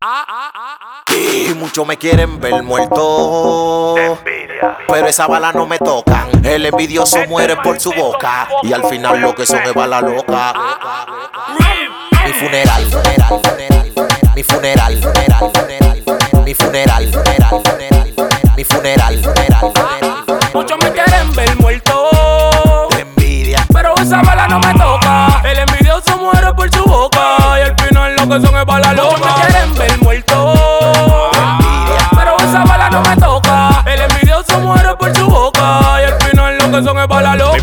Y muchos me quieren ver muerto, pero esa bala no me tocan. El envidioso muere por su boca y al final lo que son es bala loca. Mi funeral, mi funeral, mi funeral, mi funeral. Muchos me quieren ver muerto, De envidia, pero esa bala no me toca. El envidioso muere por su boca y al final lo que son es bala loca. Muchos me quieren ver muerto, pero esa bala no me toca. El envidioso muere por su boca y al final lo que son es bala loca.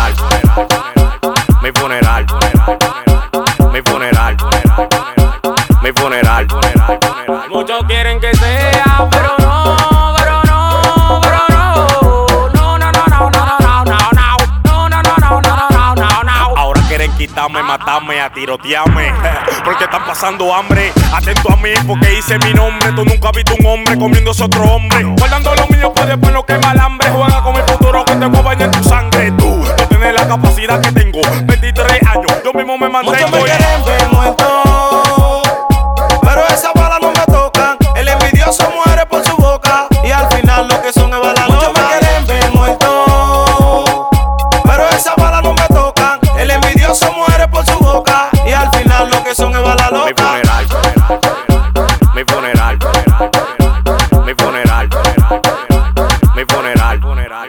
Mi funeral, mi funeral, mi funeral, mi funeral. Muchos quieren que sea, pero no. Ahora quieren quitarme, matarme, a tirotearme, porque están pasando hambre. Atento a mí porque hice mi nombre. Tú nunca has visto un hombre comiéndose otro hombre. Guardando lo mío pues después lo quema el hambre. Juega con mi futuro que te voy a bañar en tu sangre. Tú no tienes la capacidad que tengo. 23 años, yo mismo me mantengo. muchos me quieren ver muerto, pero esa bala no me tocan. El envidioso muere por su boca y al final lo que son es bala loca. Muchos me quieren ver muerto, pero esa bala no me tocan. El envidioso muere por su boca y al final lo que son es bala Mi loca. funeral, mi funeral, mi funeral, mi funeral,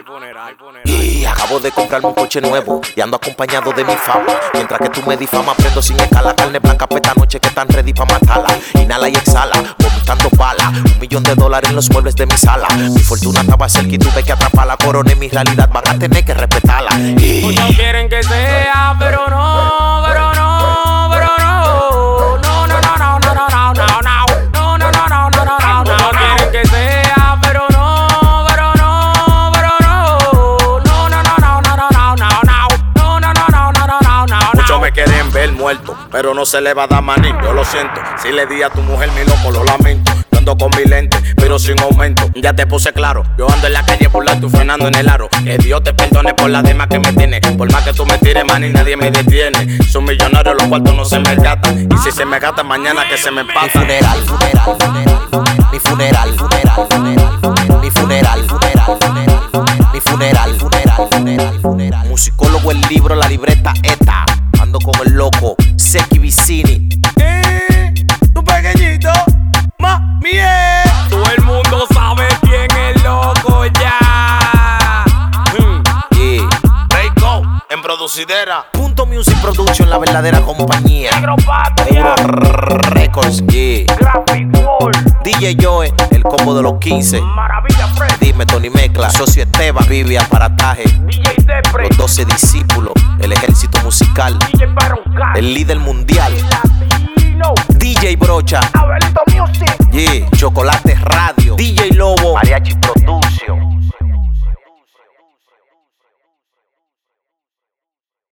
Y acabo de comprarme un coche nuevo y ando acompañado de mi fama. Mientras que tú me difamas, prendo sin escala. Carne blanca pa' esta noche que están ready pa' matarla. Inhala y exhala, vomitando bala. $1 millón en los muebles de mi sala. Mi fortuna estaba cerca y tuve que atraparla. Coroné mi realidad, van a tener que respetarla. Muchos quieren que sea, pero no, pero no, pero no. No, no, no, no, no, no, no, no, no. No, no, no, no, no, no, no. Muchos quieren que sea, pero no, pero no, pero no. No, no, no, no, no, no, no, no, no. No, no, no, no, no, no, no. muchos me quieren ver muerto, pero no se le va a dar maní, yo lo siento. Si le di a tu mujer mi loco, lo lamento. Yo ando con mi lente, pero sin aumento. Ya te puse claro, yo ando en la calle burlando y frenando en el aro. Que Dios te perdone por la demás que me tiene. Por más que tú me tires, man, y nadie me detiene. Son millonarios, los cuartos no se me gastan. Y si se me gastan mañana que se me Mi empatan. funeral, mi funeral, mi funeral, mi funeral. Musicólogo, el libro, la libreta, esta. Ando con el loco, Seki Vicini. Tu pequeñito, mami. Todo el mundo sabe quién es loco ya. Yeah. Breako, en producidera. Punto Music Production, la verdadera compañía. Agropatria, Records, yeah. Graphic World, DJ Joe, el combo de los 15. Maravilla Fred, Dime Tony Mezcla, Socio Esteban, Vivi Aparataje. DJ Depre, Los 12 discípulos, el ejército musical, DJ Barroncal, el líder mundial. Latino, DJ Brocha, Abelito Music. yeah. Chocolate Radio, DJ Lobo, Mariachi Pro.